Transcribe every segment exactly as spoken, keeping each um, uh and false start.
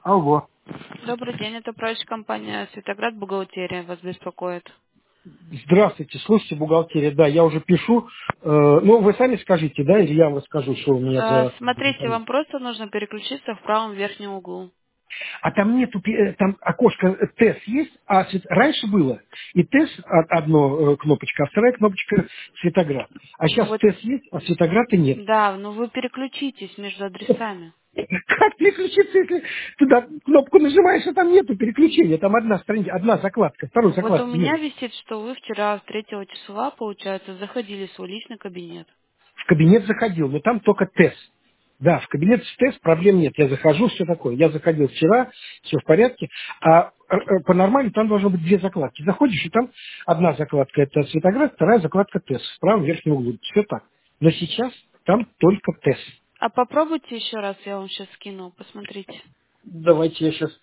Алло. Добрый день, это управляющая компания «Светоград», бухгалтерия вас беспокоит. Здравствуйте, слушайте, бухгалтерия, да, я уже пишу. Э, ну, вы сами скажите, да, или я вам скажу, что у меня Э, за... Смотрите, вам просто нужно переключиться в правом верхнем углу. А там нету, пи- э, там окошко э, тест есть, а свет- раньше было и тест од- одно э, кнопочка, а вторая кнопочка Светоград. А Ну сейчас вот, тест есть, а Светограда нет. да, но вы переключитесь между адресами. Как переключиться, если туда кнопку нажимаешь, а там нету переключения, там одна страница, одна закладка, второй Вот у закладки нет. меня висит, что вы вчера, третьего числа, получается, заходили в свой личный кабинет. В кабинет заходил, но там только тест. Да, в кабинет с тест проблем нет. Я захожу, все такое. Я заходил вчера, все в порядке. А э, э, по-нормальному там должно быть две закладки. Заходишь, и там одна закладка это Светоград, вторая закладка тест. В правом верхнем углу. Все так. Но сейчас там только тест. А попробуйте еще раз, я вам сейчас скину, посмотрите. Давайте я сейчас...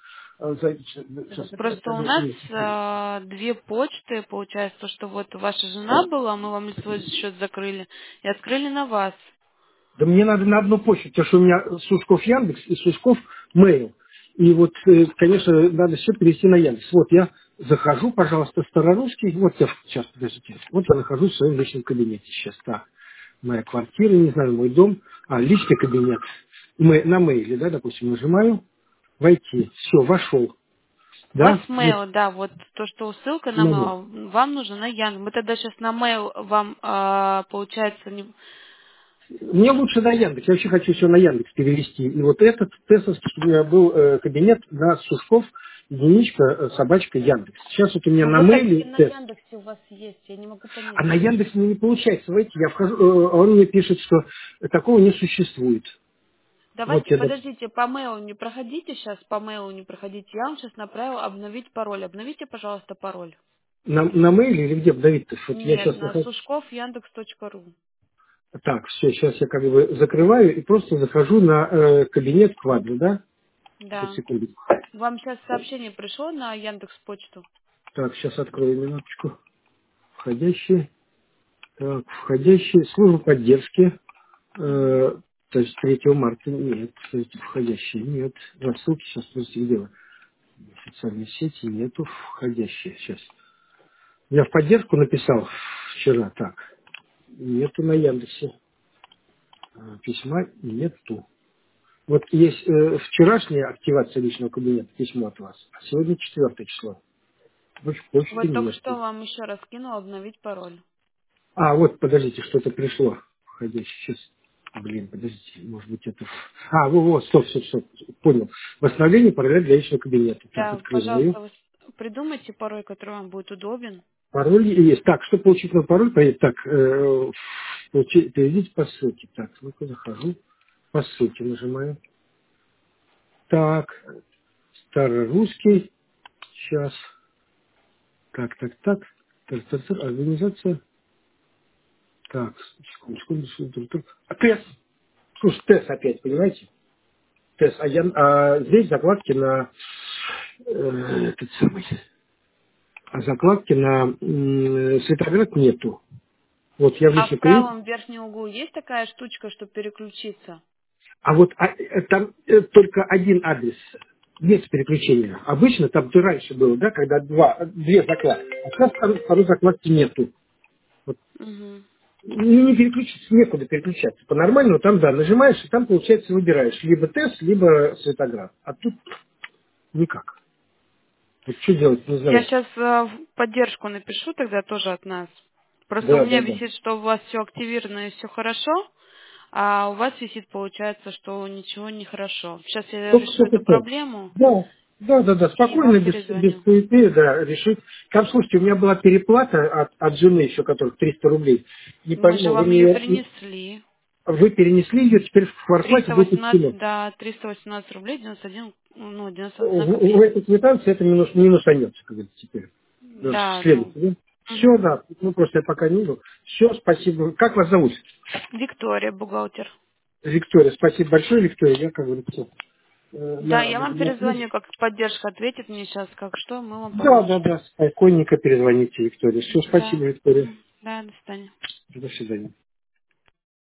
сейчас Просто у нас э, две почты, получается, что вот ваша жена была, мы вам свой счет закрыли и открыли на вас. Да мне надо на одну почту, потому что у меня Сушков Яндекс и Сушков Mail. И вот, э, конечно, надо все перевести на Яндекс. Вот я захожу, пожалуйста, Старорусский. Вот я сейчас, подождите. Вот я нахожусь в своем личном кабинете сейчас. Так, моя квартира, не знаю, мой дом. А, личный кабинет. Мы, на мейле, да, допустим, нажимаю. Войти. Все, вошел. У вас Да? Вот, mail, да, вот то, что ссылка на на mail. mail, вам нужно на Яндекс. Мы тогда сейчас на mail вам, а, получается, не... Мне лучше на Яндекс. Я вообще хочу все на Яндекс перевести. И вот этот тестовский у меня был э, кабинет на Сушков, единичка, э, собачка, Яндекс. Сейчас вот у меня Ну на вот так и мейле на тест. Яндексе у вас есть, я не могу понять, А на почему. Яндексе мне не получается войти. Я вхожу, э, а он мне пишет, что такого не существует. Вот Давайте, я доп- подождите, по mail не проходите сейчас, по mail не проходите. Я вам сейчас направила обновить пароль. Обновите, пожалуйста, пароль. на, на мейле или где давить-то? Вот я Нет, сейчас на нахожу. сушков яндекс точка ру. Так, все, сейчас я как бы закрываю и просто захожу на э, кабинет квадро, да? Сейчас, Да. секунду. Вам сейчас сообщение пришло на Яндекс почту? Так, сейчас открою минуточку. Входящие. Так, входящие. Служба поддержки. Угу. Э, то есть третьего марта нет, кстати, входящие нет. Рассылки сейчас просто где вы? Социальные сети нету входящие сейчас. Я в поддержку написал вчера, так. Нету на Яндексе. Э, Письма нету. Вот есть э, вчерашняя активация личного кабинета, письмо от вас, а сегодня четвертое число. Больше почты Вот только нет. что вам еще раз кинула обновить пароль. А, вот, подождите, что-то пришло. Входящий, сейчас. Блин, подождите, может быть это... А, вот, вот, стоп, стоп, стоп, понял. Восстановление пароля для личного кабинета. Так, Да, открываю. пожалуйста, вы придумайте пароль, который вам будет удобен. Пароль есть. Так, чтобы получить мой пароль, поедет. Так, э, получи- перейдите по ссылке. Так, ну-ка захожу. По ссылке нажимаю. Так, старорусский. Сейчас. Так, так, так. Так, так, так, организация. Так, секунду, секунду, секунду. секунду. А, тест. Слушай, тест опять, понимаете? Тест. А, я, а здесь закладки на э, этот самый. А закладки на м, Светоград нету. Вот я в А личный в кабинет. правом верхнем углу есть такая штучка, чтобы переключиться? А вот а, э, там э, только один адрес. Нет переключения. Обычно там то раньше было, да, когда два, две закладки. А сейчас там второй закладки нету. Вот. Угу. Не, не переключиться, некуда переключаться. По-нормальному там, да, нажимаешь, и там, получается, выбираешь либо тест, либо Светоград. А тут никак. Вот что делать, не Я знаю. сейчас в поддержку напишу тогда тоже от нас. Просто у Да, меня да, да. висит, что у вас все активировано и все хорошо, а у вас висит, получается, что ничего не хорошо. Сейчас я Только, решу только эту то. проблему Да, да, да, да, и спокойно, вам без, без перезвоню. суеты, да, решить. Там, слушайте, у меня была переплата от, от жены еще, которых триста рублей. Не Мы же пойму, вы, вам ее мне, принесли. вы перенесли ее, теперь в квартплате триста будет восемнадцать, учтено. да, триста восемнадцать рублей, девяносто один, ну, девяносто одна В, в копейка. этой квитанции это минус, минусанется, как говорится, теперь. Даже Да, ну, следует, да? Все, мгм. да, ну просто я пока не видел. Все, спасибо. Как вас зовут? Виктория, бухгалтер. Виктория. Спасибо большое, Виктория. Я, как говорится, э, Да, на, я вам на связи. перезвоню, как поддержка ответит мне сейчас, как что, мы вам Да, да, поможем. да, спокойненько перезвоните, Виктория. Все, Да. спасибо, Виктория. Мгм. Да, до свидания. До свидания.